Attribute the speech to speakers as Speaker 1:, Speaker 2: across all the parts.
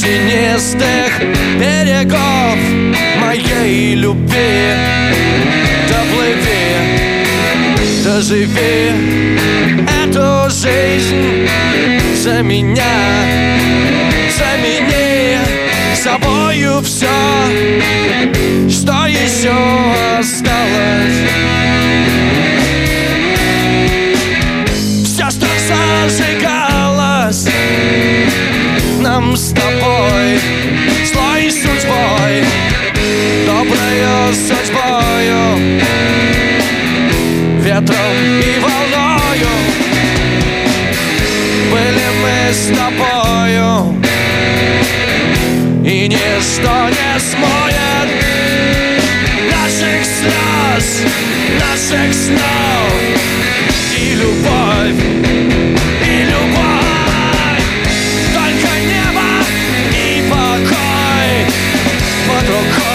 Speaker 1: тенистых берегов моей любви. Доплыви, доживи эту жизнь за меня, замени собою все, что еще осталось. Все, что зажигалось нам с тобой, злой судьбой, доброю судьбою, ветром и волною были мы с тобою, и ничто не смоет наших слез, наших снов и любовь, и любовь. Только небо и покой под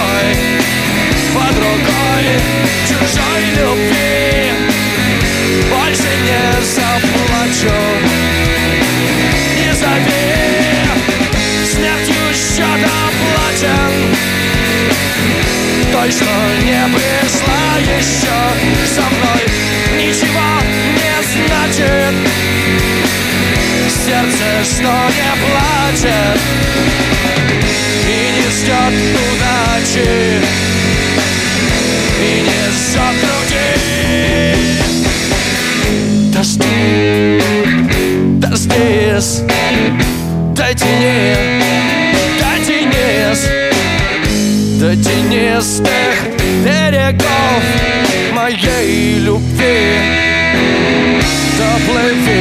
Speaker 1: рукой чужой любви. Больше не заплачу, не зови, смертью счет оплачен, той, что не пришла еще со мной, ничего не значит. Сердце, что не плачет и не ждет удачи, и не ждет других. Дожди, дождись, дотянись до тенистых берегов моей любви. Доплыви,